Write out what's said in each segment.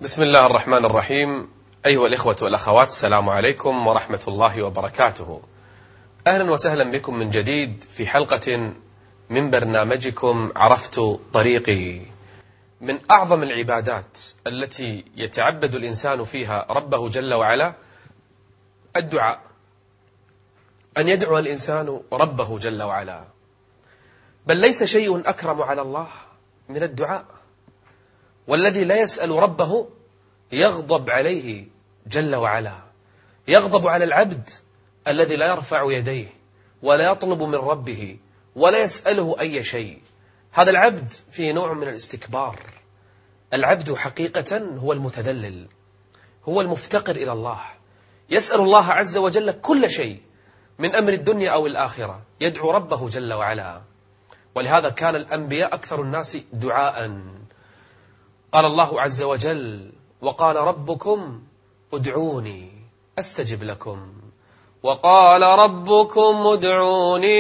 بسم الله الرحمن الرحيم. أيها الإخوة والأخوات، السلام عليكم ورحمة الله وبركاته. أهلا وسهلا بكم من جديد في حلقة من برنامجكم عرفت طريقي. من أعظم العبادات التي يتعبد الإنسان فيها ربه جل وعلا الدعاء، أن يدعو الإنسان ربه جل وعلا، بل ليس شيء أكرم على الله من الدعاء. والذي لا يسأل ربه يغضب عليه جل وعلا، يغضب على العبد الذي لا يرفع يديه ولا يطلب من ربه ولا يسأله أي شيء. هذا العبد فيه نوع من الاستكبار. العبد حقيقة هو المتذلل، هو المفتقر إلى الله، يسأل الله عز وجل كل شيء من أمر الدنيا أو الآخرة، يدعو ربه جل وعلا. ولهذا كان الأنبياء أكثر الناس دعاء. قال الله عز وجل: وقال ربكم ادعوني أستجب لكم، وقال ربكم ادعوني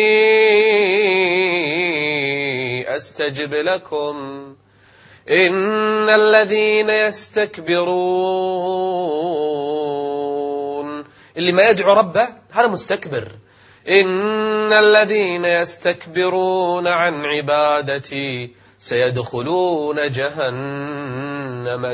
أستجب لكم، إن الذين يستكبرون، اللي ما يدعو ربه هذا مستكبر. إن الذين يستكبرون عن عبادتي سيدخلون جهنم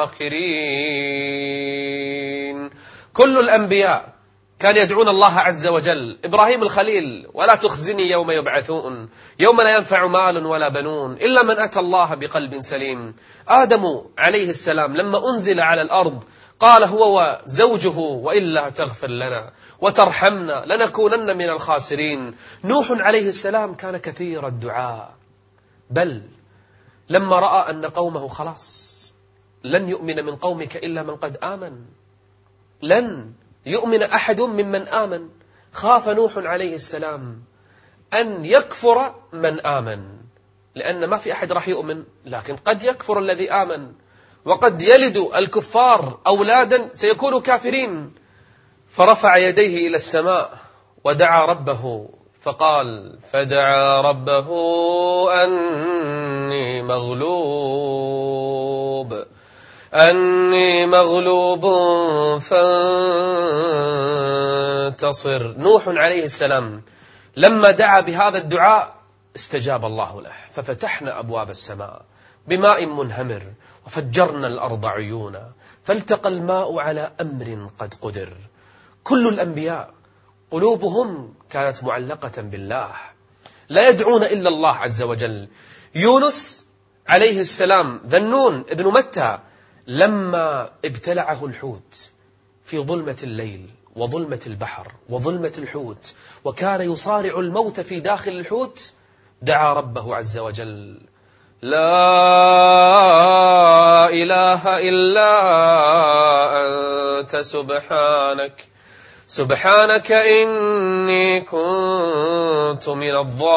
داخرين. كل الأنبياء كان يدعون الله عز وجل. إبراهيم الخليل: ولا تخزني يوم يبعثون يوم لا ينفع مال ولا بنون إلا من أتى الله بقلب سليم. آدم عليه السلام لما أنزل على الأرض قال هو وزوجه: وإلا تغفر لنا وترحمنا لنكونن من الخاسرين. نوح عليه السلام كان كثير الدعاء، بل لما رأى أن قومه خلاص لن يؤمن من قومك إلا من قد آمن، لن يؤمن أحد ممن آمن، خاف نوح عليه السلام أن يكفر من آمن، لأن ما في أحد راح يؤمن، لكن قد يكفر الذي آمن، وقد يلد الكفار أولادا سيكونوا كافرين. فرفع يديه إلى السماء ودعا ربه فقال: فدعا ربه أني مغلوب فانتصر. نوح عليه السلام لما دعا بهذا الدعاء استجاب الله له، ففتحنا أبواب السماء بماء منهمر وفجرنا الأرض عيونا فالتقى الماء على أمر قد قدر. كل الأنبياء قلوبهم كانت معلقة بالله، لا يدعون إلا الله عز وجل. يونس عليه السلام، ذنون ابن متى، لما ابتلعه الحوت في ظلمة الليل وظلمة البحر وظلمة الحوت وكان يصارع الموت في داخل الحوت، دعا ربه عز وجل: لا إله إلا أنت سبحانك إني كنت من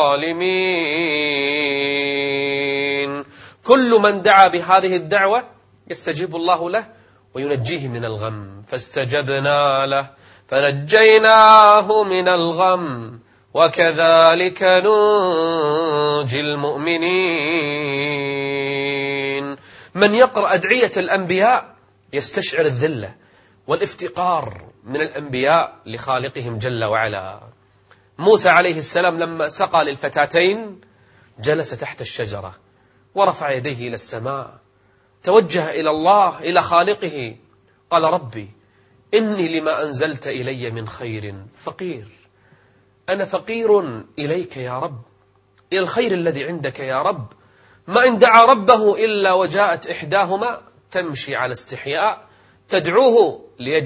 الظالمين. كل من دعا بهذه الدعوة يستجيب الله له وينجيه من الغم. فاستجبنا له فنجيناه من الغم وكذلك ننجي المؤمنين. من يقرأ أدعية الأنبياء يستشعر الذلة والافتقار من الأنبياء لخالقهم جل وعلا. موسى عليه السلام لما سقى للفتاتين جلس تحت الشجرة ورفع يديه إلى السماء، توجه إلى الله، إلى خالقه، قال: ربي إني لما أنزلت إلي من خير فقير، أنا فقير إليك يا رب، إلى الخير الذي عندك يا رب. ما إن دعا ربه إلا وجاءت إحداهما تمشي على استحياء تدعوه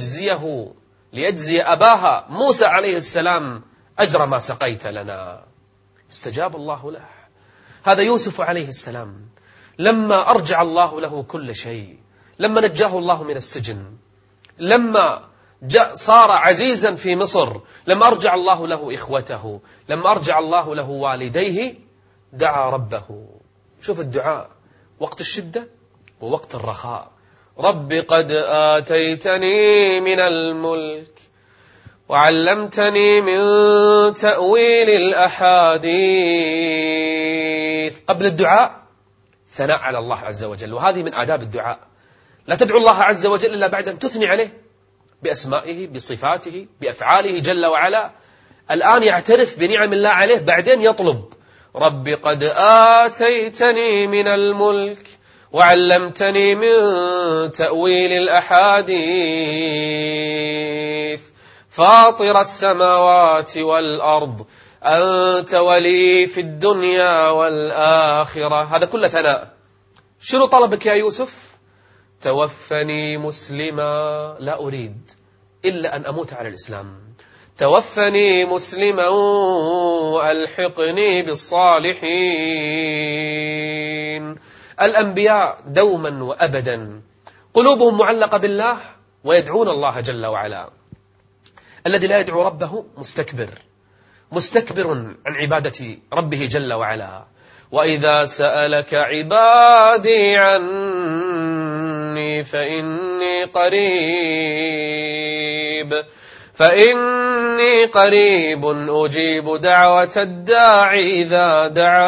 ليجزي أباها موسى عليه السلام أجر ما سقيت لنا. استجاب الله له. هذا يوسف عليه السلام لما أرجع الله له كل شيء، لما نجاه الله من السجن، لما صار عزيزا في مصر، لما أرجع الله له إخوته، لما أرجع الله له والديه، دعا ربه. شوف الدعاء وقت الشدة ووقت الرخاء. رب قد آتيتني من الملك وعلمتني من تأويل الأحاديث. قبل الدعاء ثناء على الله عز وجل، وهذه من آداب الدعاء. لا تدعو الله عز وجل إلا بعد أن تثني عليه بأسمائه بصفاته بأفعاله جل وعلا. الآن يعترف بنعم الله عليه، بعدين يطلب رب قد آتيتني من الملك وعلمتني من تأويل الأحاديث فاطر السماوات والأرض أنت ولي في الدنيا والآخرة. هذا كله ثناء. شنو طلبك يا يوسف؟ توفني مسلما، لا أريد إلا أن أموت على الإسلام، توفني مسلما وألحقني بالصالحين. الأنبياء دوما وأبدا قلوبهم معلقة بالله ويدعون الله جل وعلا. الذي لا يدعو ربه مستكبر عن عبادة ربه جل وعلا. وإذا سألك عبادي عني فإني قريب أجيب دعوة الداعي إذا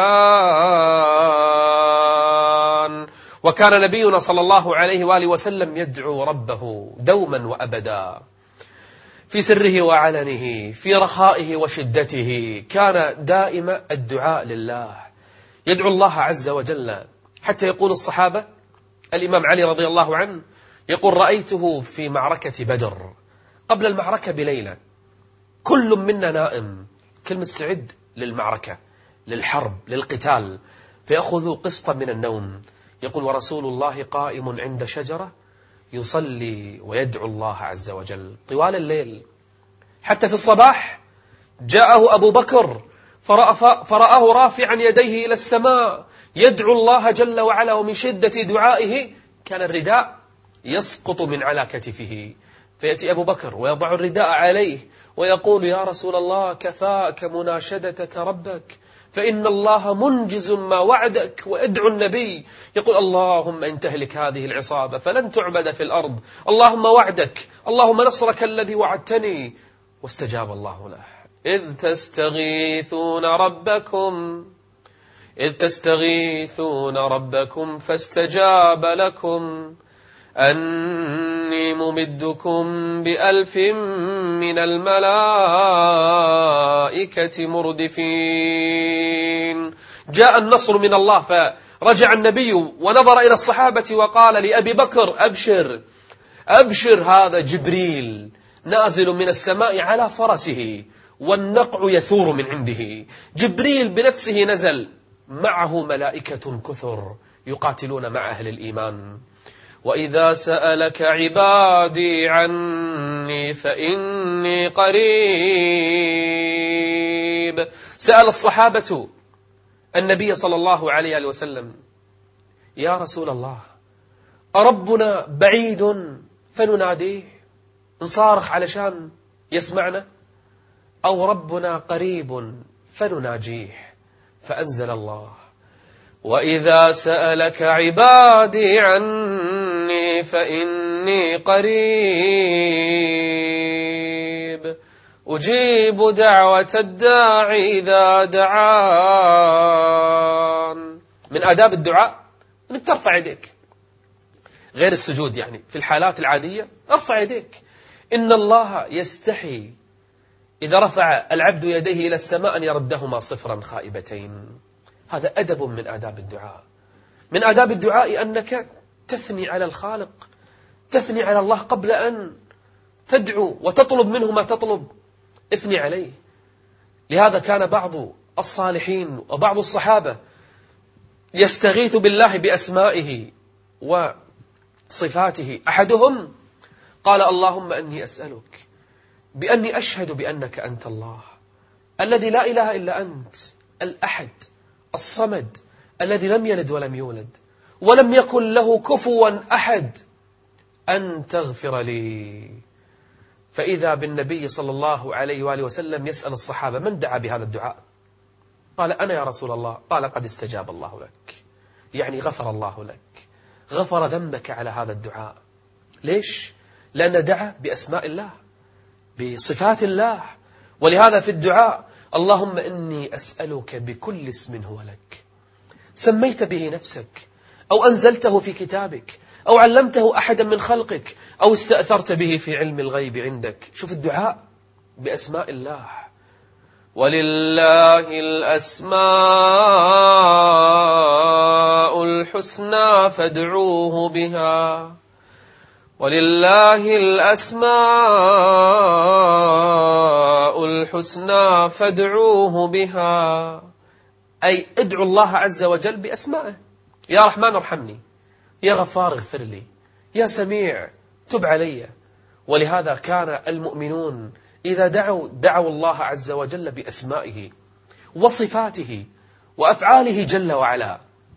دعان. وكان نبينا صلى الله عليه وآله وسلم يدعو ربه دوما وأبدا في سره وعلنه، في رخائه وشدته، كان دائما الدعاء لله، يدعو الله عز وجل. حتى يقول الصحابة، الإمام علي رضي الله عنه يقول رأيته في معركة بدر قبل المعركة بليلة، كل منا نائم، كل مستعد للمعركة للحرب للقتال، فيأخذ قسطا من النوم. يقول ورسول الله قائم عند شجرة يصلي ويدعو الله عز وجل طوال الليل. حتى في الصباح جاءه أبو بكر فرآه رافعا يديه إلى السماء يدعو الله جل وعلا، ومن شدة دعائه كان الرداء يسقط من على كتفه، فيأتي أبو بكر ويضع الرداء عليه ويقول يا رسول الله كفاك مناشدتك ربك فإن الله منجز ما وعدك. ويدعو النبي يقول اللهم إن تهلك هذه العصابة فلن تعبد في الأرض، اللهم وعدك، اللهم نصرك الذي وعدتني. واستجاب الله له. إذ تستغيثون ربكم فاستجاب لكم أني ممدكم ب1000 من الملائكة مردفين. جاء النصر من الله، فرجع النبي ونظر إلى الصحابة وقال لأبي بكر أبشر هذا جبريل نازل من السماء على فرسه والنقع يثور من عنده. جبريل بنفسه نزل، معه ملائكة كثر يقاتلون مع أهل الإيمان. وإذا سألك عبادي عني فإني قريب. سأل الصحابة النبي صلى الله عليه وسلم يا رسول الله أربنا بعيد فنناديه نصارخ علشان يسمعنا، أو ربنا قريب فنناجيه؟ فأنزل الله وإذا سألك عبادي عني فإني قريب أجيب دعوة الداعي إذا دعان. من آداب الدعاء أنك ترفع يديك، غير السجود، يعني في الحالات العادية ارفع يديك. إن الله يستحي إذا رفع العبد يديه إلى السماء أن يردهما صفرا خائبتين. هذا أدب من آداب الدعاء. من آداب الدعاء أنك تثني على الخالق، تثني على الله قبل أن تدعو وتطلب منه ما تطلب، اثني عليه. لهذا كان بعض الصالحين وبعض الصحابة يستغيث بالله بأسمائه وصفاته. أحدهم قال اللهم أني أسألك بأني أشهد بأنك أنت الله الذي لا إله إلا أنت، الأحد الصمد الذي لم يلد ولم يولد ولم يكن له كفوا أحد، أن تغفر لي. فإذا بالنبي صلى الله عليه وآله وسلم يسأل الصحابة من دعا بهذا الدعاء؟ قال أنا يا رسول الله. قال قد استجاب الله لك، يعني غفر الله لك، غفر ذنبك على هذا الدعاء. ليش؟ لأن دعا بأسماء الله بصفات الله. ولهذا في الدعاء اللهم إني أسألك بكل اسم هو لك سميت به نفسك أو أنزلته في كتابك أو علمته أحدا من خلقك أو استأثرت به في علم الغيب عندك. شوف الدعاء بأسماء الله. ولله الأسماء الحسنى فادعوه بها. ولله الأسماء الحسنى فادعوه بها، أي ادعوا الله عز وجل بأسمائه. يا رحمن ارحمني، يا غفار اغفر لي، يا سميع تب علي. ولهذا كان المؤمنون إذا دعوا الله عز وجل بأسمائه وصفاته وأفعاله جل وعلا.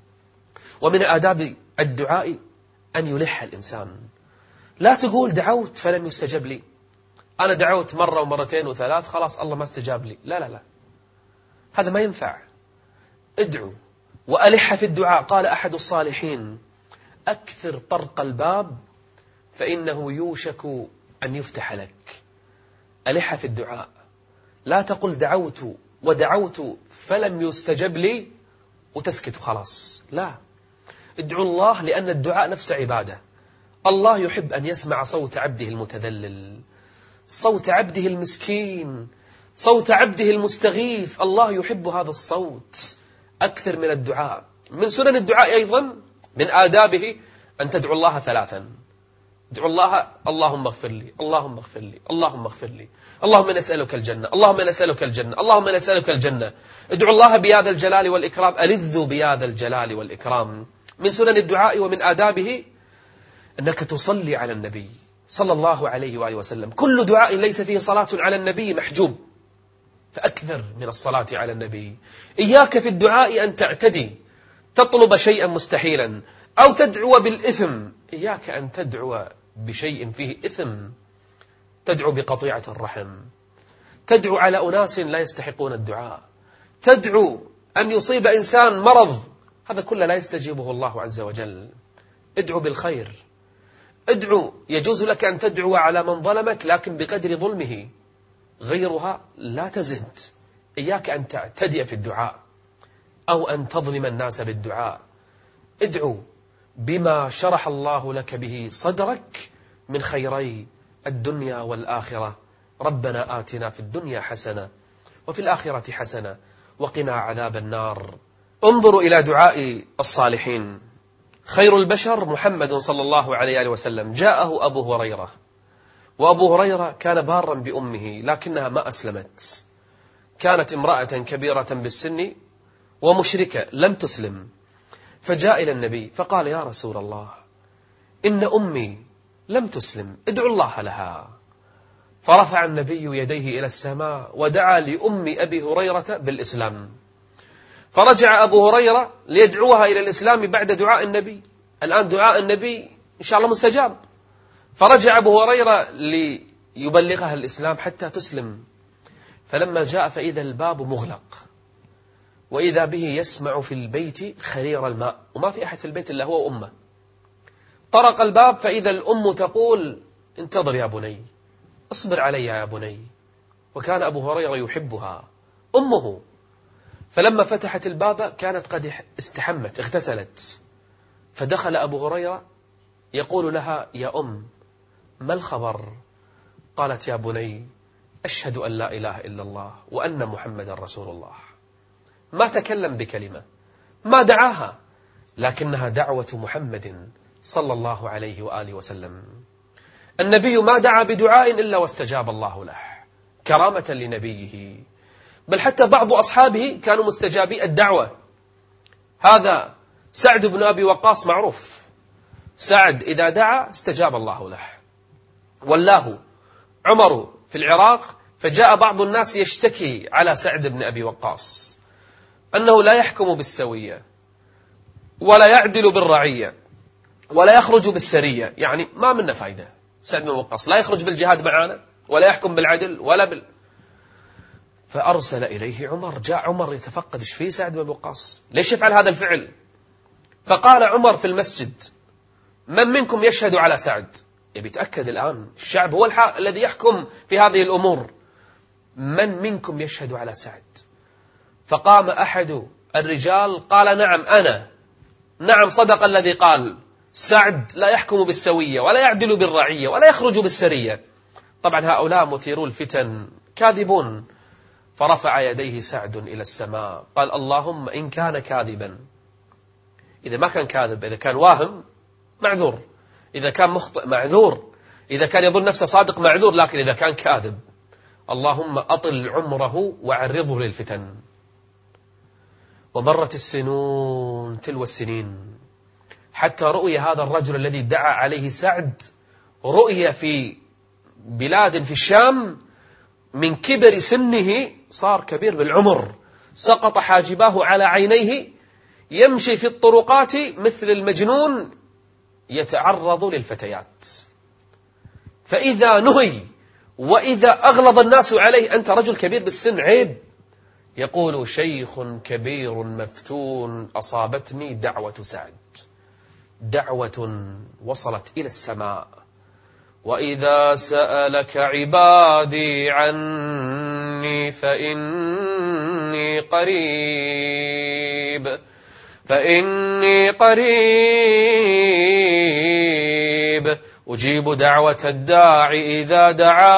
ومن آداب الدعاء أن يلح الإنسان. لا تقول دعوت فلم يستجب لي، أنا دعوت مرة ومرتين وثلاث خلاص الله ما استجاب لي. لا لا لا، هذا ما ينفع. ادعو وألح في الدعاء. قال أحد الصالحين: أكثر طرق الباب فإنه يوشك أن يفتح لك. ألح في الدعاء، لا تقل دعوت ودعوت فلم يستجب لي وتسكت خلاص. لا، ادعو الله، لأن الدعاء نفس عبادة. الله يحب أن يسمع صوت عبده المتذلل، صوت عبده المسكين، صوت عبده المستغيث. الله يحب هذا الصوت. أكثر من الدعاء. من سنن الدعاء أيضا من آدابه أن تدعو الله ثلاثا. ادعو الله: اللهم اغفر لي، اللهم اغفر لي، اللهم اغفر لي، اللهم نسألك الجنة، اللهم نسألك الجنة، اللهم نسألك الجنة. ادعو الله بهذا الجلال والإكرام. ألذوا بهذا الجلال والإكرام. من سنن الدعاء ومن آدابه أنك تصلي على النبي صلى الله عليه وآله وسلم. كل دعاء ليس فيه صلاة على النبي محجوب، فأكثر من الصلاة على النبي. إياك في الدعاء أن تعتدي، تطلب شيئا مستحيلا أو تدعو بالإثم. إياك أن تدعو بشيء فيه إثم. تدعو بقطيعة الرحم، تدعو على أناس لا يستحقون الدعاء، تدعو أن يصيب إنسان مرض، هذا كله لا يستجيبه الله عز وجل. ادعو بالخير. ادعو، يجوز لك أن تدعو على من ظلمك لكن بقدر ظلمه، غيرها لا تزد. إياك أن تعتدي في الدعاء أو أن تظلم الناس بالدعاء. ادعو بما شرح الله لك به صدرك من خيري الدنيا والآخرة. ربنا آتنا في الدنيا حسنة وفي الآخرة حسنة وقنا عذاب النار. انظروا إلى دعاء الصالحين. خير البشر محمد صلى الله عليه وسلم. جاءه أبو هريرة، وأبو هريرة كان بارا بأمه لكنها ما أسلمت. كانت امرأة كبيرة بالسن ومشركة لم تسلم، فجاء إلى النبي فقال: يا رسول الله، إن أمي لم تسلم، ادعو الله لها. فرفع النبي يديه إلى السماء ودعا لأم أبي هريرة بالإسلام. فرجع أبو هريرة ليدعوها إلى الإسلام بعد دعاء النبي. الآن دعاء النبي إن شاء الله مستجاب. فرجع أبو هريرة ليبلغها الإسلام حتى تسلم. فلما جاء فإذا الباب مغلق، وإذا به يسمع في البيت خرير الماء، وما في أحد في البيت إلا هو وأمه. طرق الباب فإذا الأم تقول: انتظر يا بني، اصبر علي يا بني. وكان أبو هريرة يحبها أمه. فلما فتحت الباب كانت قد استحمت، اغتسلت. فدخل أبو هريرة يقول لها: يا أم، ما الخبر؟ قالت: يا بني، أشهد أن لا إله إلا الله وأن محمد رسول الله. ما تكلم بكلمة، ما دعاها، لكنها دعوة محمد صلى الله عليه وآله وسلم. النبي ما دعا بدعاء إلا واستجاب الله له كرامة لنبيه. بل حتى بعض أصحابه كانوا مستجابي الدعوة. هذا سعد بن أبي وقاص معروف. سعد إذا دعا استجاب الله له. والله عمر في العراق، فجاء بعض الناس يشتكي على سعد بن أبي وقاص أنه لا يحكم بالسوية ولا يعدل بالرعية ولا يخرج بالسرية، يعني ما منا فايدة. سعد بن وقاص لا يخرج بالجهاد معانا ولا يحكم بالعدل ولا فأرسل إليه عمر. جاء عمر يتفقد ايش فيه سعد بن وقاص، ليش يفعل هذا الفعل؟ فقال عمر في المسجد: من منكم يشهد على سعد؟ يبي يتأكد الآن، الشعب هو الذي يحكم في هذه الأمور. من منكم يشهد على سعد؟ فقام أحد الرجال قال: نعم أنا. نعم، صدق الذي قال. سعد لا يحكم بالسوية ولا يعدل بالرعية ولا يخرج بالسرية. طبعا هؤلاء مثيرو الفتن كاذبون. فرفع يديه سعد إلى السماء قال اللهم إن كان كاذبا، إذا ما كان كاذب، إذا كان واهم معذور، إذا كان مخطئ معذور، إذا كان يظن نفسه صادق معذور، لكن إذا كان كاذب اللهم أطل عمره وعرضه للفتن. ومرت السنون تلو السنين حتى رؤي هذا الرجل الذي دعا عليه سعد، رؤي في بلاد في الشام، من كبر سنه صار كبير بالعمر، سقط حاجباه على عينيه، يمشي في الطرقات مثل المجنون يتعرض للفتيات. فإذا نهي وإذا أغلظ الناس عليه أنت رجل كبير بالسن عيب، يقول شيخ كبير مفتون أصابتني دعوة سعد، دعوة وصلت إلى السماء. وإذا سألك عبادي عني فإني قريب أجيب دعوة الداعي إذا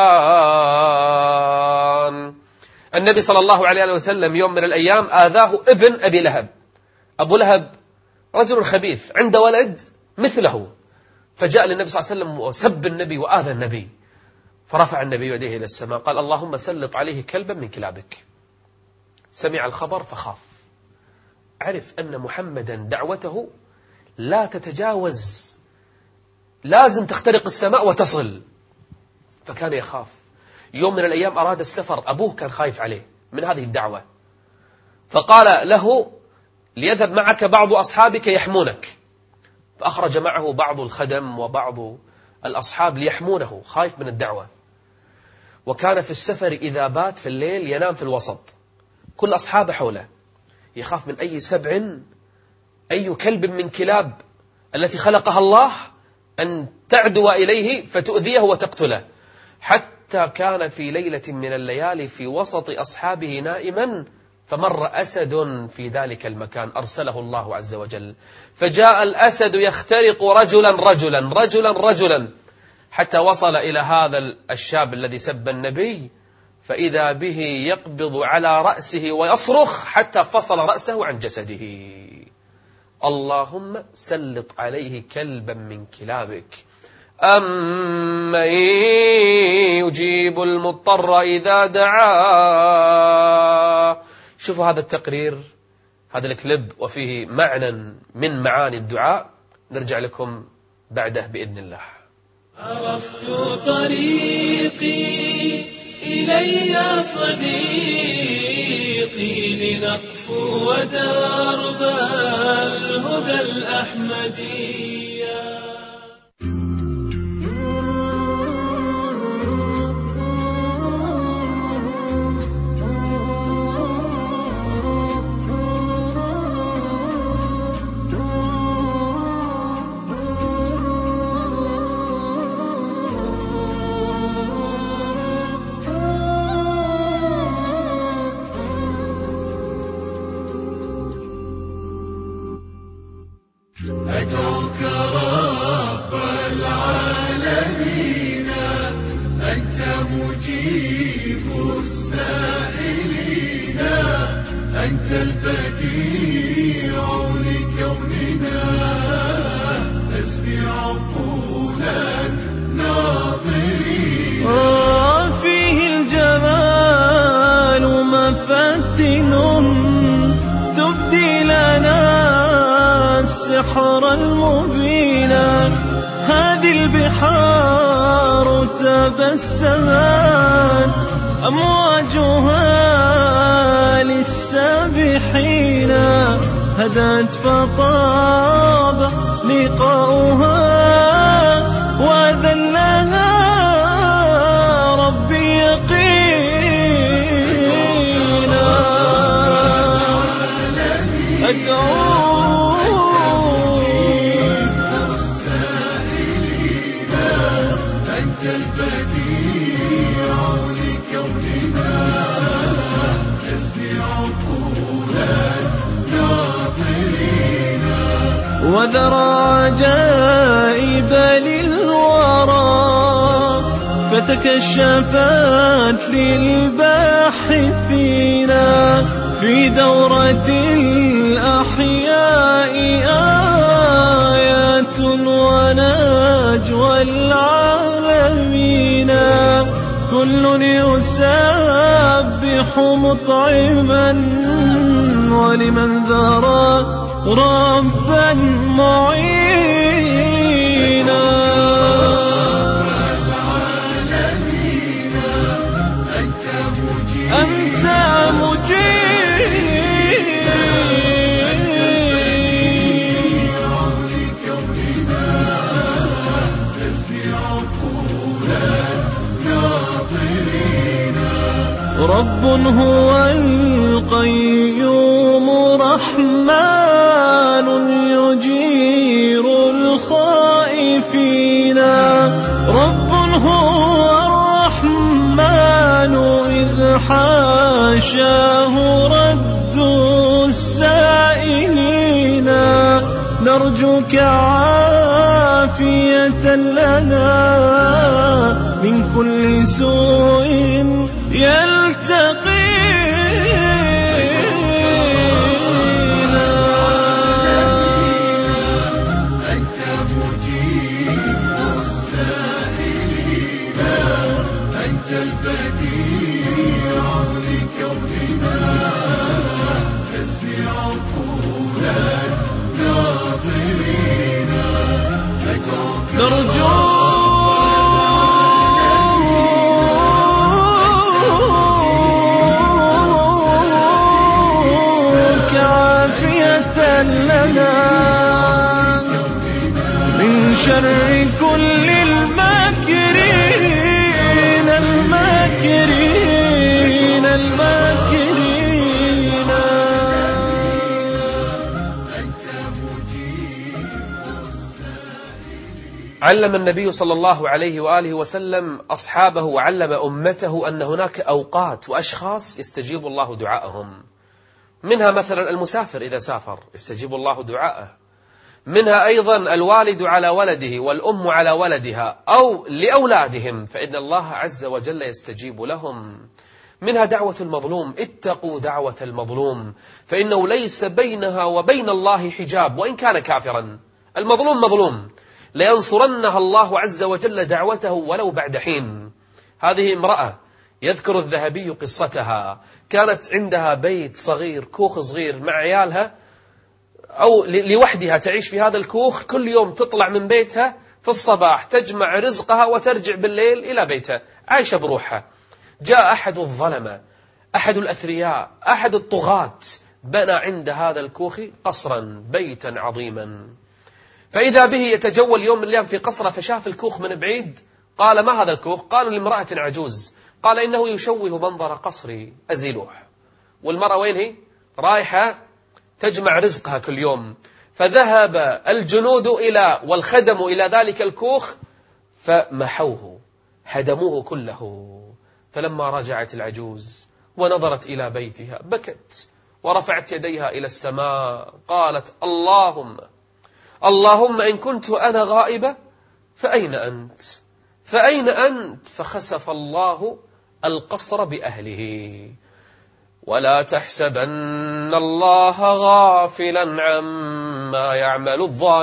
دعان. النبي صلى الله عليه وسلم يوم من الأيام آذاه ابن أبي لهب. أبو لهب رجل خبيث عنده ولد مثله، فجاء للنبي صلى الله عليه وسلم وسب النبي وآذى النبي. فرفع النبي يديه إلى السماء قال اللهم سلط عليه كلبا من كلابك. سمع الخبر فخاف، عرف أن محمدا دعوته لا تتجاوز، لازم تخترق السماء وتصل، فكان يخاف. يوم من الأيام أراد السفر، أبوه كان خايف عليه من هذه الدعوة، فقال له ليذهب معك بعض أصحابك يحمونك، فأخرج معه بعض الخدم وبعض الأصحاب ليحمونه، خايف من الدعوة. وكان في السفر إذا بات في الليل ينام في الوسط، كل أصحابه حوله، يخاف من أي سبع، أي كلب من كلاب التي خلقها الله أن تعدو إليه فتؤذيه وتقتله. حتى كان في ليلة من الليالي في وسط أصحابه نائما، فمر أسد في ذلك المكان أرسله الله عز وجل، فجاء الأسد يخترق رجلا رجلا رجلا رجلا، حتى وصل إلى هذا الشاب الذي سب النبي، فإذا به يقبض على رأسه ويصرخ حتى فصل رأسه عن جسده. اللهم سلط عليه كلبا من كلابك. أمن يجيب المضطر إذا دعاه. شوفوا هذا التقرير، هذا الكليب، وفيه معنى من معاني الدعاء. نرجع لكم بعده بإذن الله. عرفت طريقي إلي صديقي، لنقفو ودرب الهدى الأحمدي. أدعوك رب العالمين، أنت مجيب السائلين، أنت البديع لكوننا، تسبي عقول الناظرين. فيه الجمال مفتن، تبدي لنا السحر المبين. هذه البحار تبسمت أمواجها للسابحين، هدت فطاب لقاؤها وذلها ربي يقينا. وذرى عجائب للورى، فتكشفت للباحثين في دورة الأحياء آيات ونجوى العالمين. كل يسبح مطعما ولمن ذرى ربا معينا. أنت رب هو القيوم رحمن يجير الخائفين. رب هو الرحمن إذ حاشاه رد السائلين. نرجوك عافية لنا من كل سوء يلتقينا. أنت مجيب السائلين، أنت البديع لكوننا، تسمع عقول الناظرين. نرجوك لنا من شر كل الماكرين الماكرين الماكرين. علم النبي صلى الله عليه وآله وسلم أصحابه وعلم أمته أن هناك أوقات وأشخاص يستجيب الله دعاءهم. منها مثلا المسافر إذا سافر يستجيب الله دعاءه. منها أيضا الوالد على ولده والأم على ولدها أو لأولادهم، فإن الله عز وجل يستجيب لهم. منها دعوة المظلوم، اتقوا دعوة المظلوم فإنه ليس بينها وبين الله حجاب وإن كان كافرا. المظلوم مظلوم، لينصرنها الله عز وجل دعوته ولو بعد حين. هذه امرأة يذكر الذهبي قصتها، كانت عندها بيت صغير، كوخ صغير مع عيالها أو لوحدها تعيش في هذا الكوخ. كل يوم تطلع من بيتها في الصباح تجمع رزقها وترجع بالليل إلى بيتها، عايشة بروحها. جاء أحد الظلمة، أحد الأثرياء، أحد الطغاة، بنى عند هذا الكوخ قصرا، بيتا عظيما. فإذا به يتجول يوم من الأيام في قصره، فشاف الكوخ من بعيد. قال: ما هذا الكوخ؟ قالوا: لامرأة عجوز. قال: إنه يشوه منظر قصري، أزيلوه. والمرأة وين هي؟ رايحة تجمع رزقها كل يوم. فذهب الجنود والخدم إلى ذلك الكوخ فمحوه، هدموه كله. فلما رجعت العجوز ونظرت إلى بيتها بكت ورفعت يديها إلى السماء، قالت: اللهم إن كنت أنا غائبة فأين أنت؟ فأين أنت؟ فخسف الله القصر بأهله. ولا تحسبن الله غافلا عما يعمل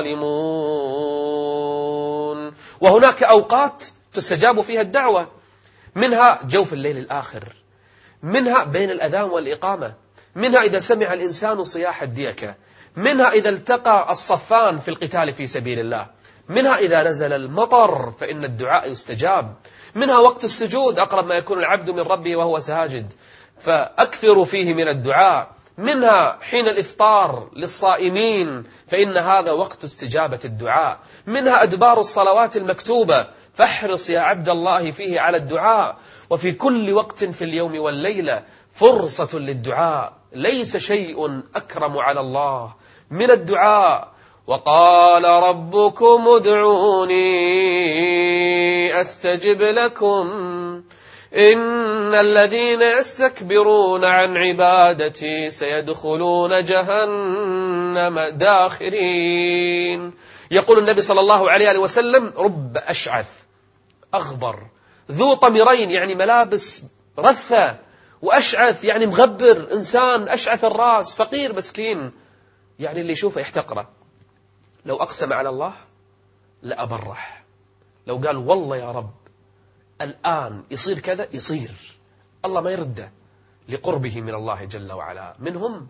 الظالمون. وهناك أوقات تستجاب فيها الدعوة، منها جوف الليل الآخر، منها بين الأذان والإقامة، منها إذا سمع الإنسان صياح الديكة، منها إذا التقى الصفان في القتال في سبيل الله، منها إذا نزل المطر فإن الدعاء يستجاب، منها وقت السجود، أقرب ما يكون العبد من ربه وهو ساجد، فأكثروا فيه من الدعاء، منها حين الإفطار للصائمين فإن هذا وقت استجابة الدعاء، منها أدبار الصلوات المكتوبة، فاحرص يا عبد الله فيه على الدعاء. وفي كل وقت في اليوم والليلة فرصة للدعاء، ليس شيء أكرم على الله من الدعاء. وقال ربكم ادعوني أستجب لكم إن الذين يستكبرون عن عبادتي سيدخلون جهنم جهنم داخرين. يقول النبي صلى الله عليه وسلم: رب أشعث أغبر ذو طمرين، يعني ملابس رثة، وأشعث يعني مغبر، إنسان أشعث الرأس، فقير مسكين، يعني اللي يشوفه يحتقره. لو أقسم على الله لأبرح، لو قال والله يا رب الآن يصير كذا يصير، الله ما يرده لقربه من الله جل وعلا. منهم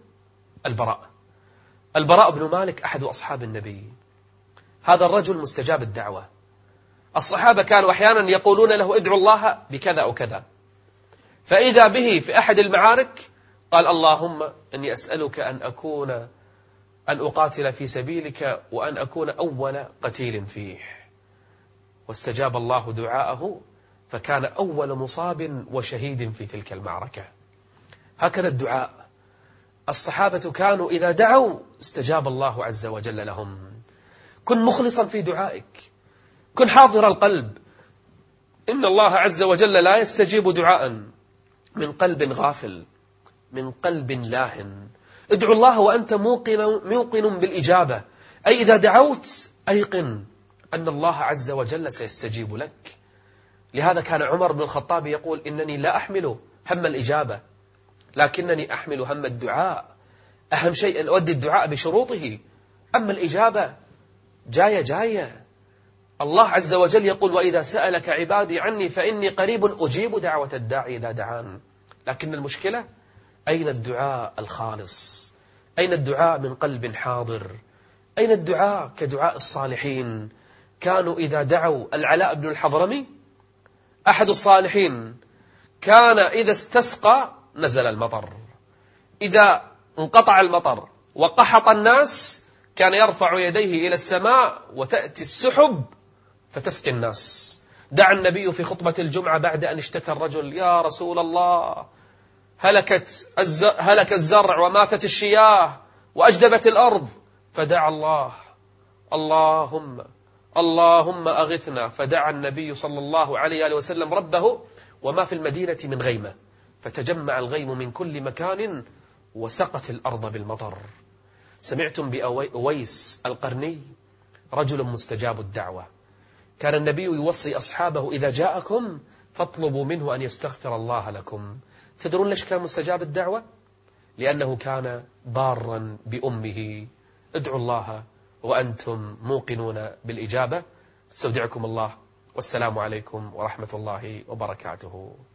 البراء بن مالك، أحد أصحاب النبي. هذا الرجل مستجاب الدعوة. الصحابة كانوا أحيانا يقولون له: ادعو الله بكذا أو كذا، فإذا به في أحد المعارك قال: اللهم إني أسألك أن أقاتل في سبيلك وأن أكون أول قتيل فيه. واستجاب الله دعاءه فكان أول مصاب وشهيد في تلك المعركة. هكذا الدعاء. الصحابة كانوا إذا دعوا استجاب الله عز وجل لهم. كن مخلصا في دعائك، كن حاضر القلب. إن الله عز وجل لا يستجيب دعاء من قلب غافل، من قلب لاهن. ادعو الله وأنت موقن بالإجابة، أي إذا دعوت أيقن أن الله عز وجل سيستجيب لك. لهذا كان عمر بن الخطاب يقول: إنني لا أحمل هم الإجابة، لكنني أحمل هم الدعاء. أهم شيء أن أؤدي الدعاء بشروطه، أما الإجابة جاية. الله عز وجل يقول: وإذا سألك عبادي عني فإني قريب أجيب دعوة الداعي إذا دعان. لكن المشكلة أين الدعاء الخالص؟ أين الدعاء من قلب حاضر؟ أين الدعاء كدعاء الصالحين؟ كانوا إذا دعوا. العلاء بن الحضرمي أحد الصالحين كان إذا استسقى نزل المطر، إذا انقطع المطر وقحط الناس كان يرفع يديه إلى السماء وتأتي السحب فتسقي الناس. دعا النبي في خطبة الجمعة بعد أن اشتكى الرجل: يا رسول الله، هلك الزرع وماتت الشياه وأجدبت الأرض. فدعا الله: اللهم أغثنا. فدعا النبي صلى الله عليه وسلم ربه وما في المدينة من غيمة، فتجمع الغيم من كل مكان وسقت الأرض بالمطر. سمعتم بأويس القرني؟ رجل مستجاب الدعوة. كان النبي يوصي أصحابه: إذا جاءكم فاطلبوا منه أن يستغفر الله لكم. تدرون ليش كان مستجاب الدعوة؟ لأنه كان بارا بأمه. ادعوا الله وأنتم موقنون بالإجابة. استودعكم الله، والسلام عليكم ورحمة الله وبركاته.